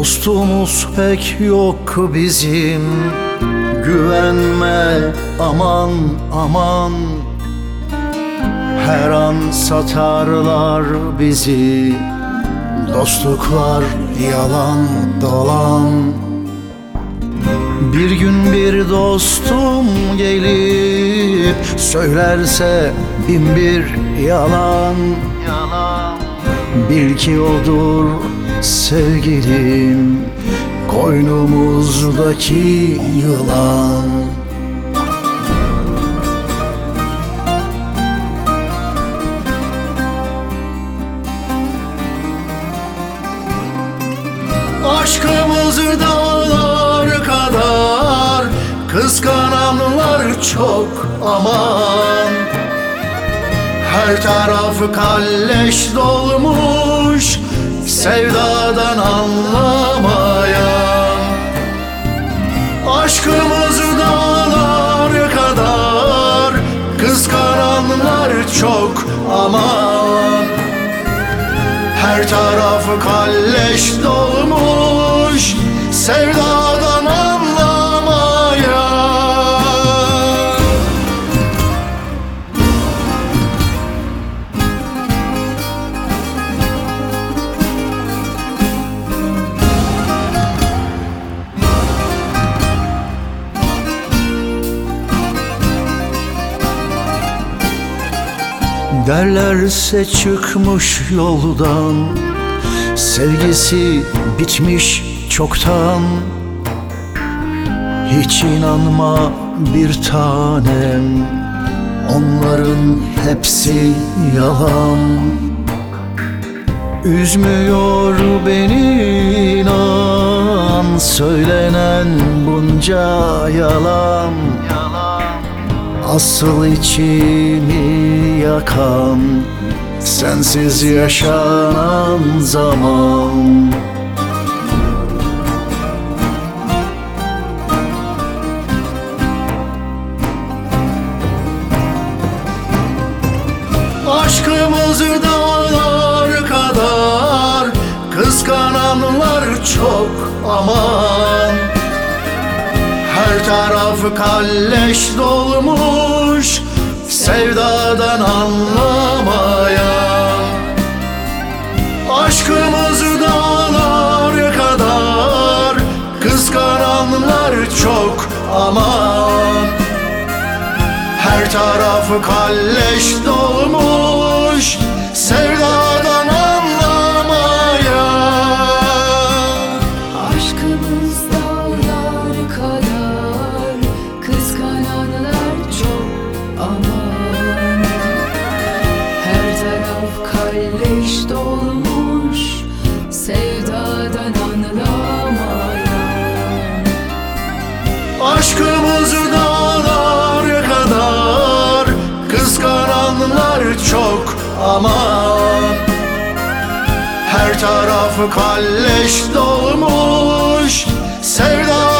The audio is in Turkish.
Dostumuz pek yok bizim, güvenme aman aman. Her an satarlar bizi, dostluklar yalan dolan. Bir gün bir dostum gelip söylerse bin bir yalan, bil ki odur sevgilim, koynumuzdaki yılan. Aşkımızı dağlar kadar kıskananlar çok aman. Her tarafı kalleş dolmuş sevdadan anlamayan. Aşkımızı dağlar kadar kıskananlar çok aman. Her tarafı kalleş dolmuş sevdadan anlamayan. Derlerse çıkmış yoldan, sevgisi bitmiş çoktan. Hiç inanma bir tanem, onların hepsi yalan. Üzmüyor beni inan, söylenen bunca yalan. Asıl içimi yakan sensiz yaşanan zaman. Aşkımızı dağlar kadar kıskananlar çok aman. Her tarafı kalleş dolmuş sevdadan anlamayan. Aşkımızı dağlar kadar kıskananlar çok aman. Her tarafı kalleş dolmuş sevdadan anlamayan. Aşkımız dağlar kadar kıskananlar çok aman. Her taraf kalleş dolmuş sevdadan anlamayan. Aşkımızı dağlar kadar kıskananlar çok aman. Her tarafı kalleş dolmuş sevda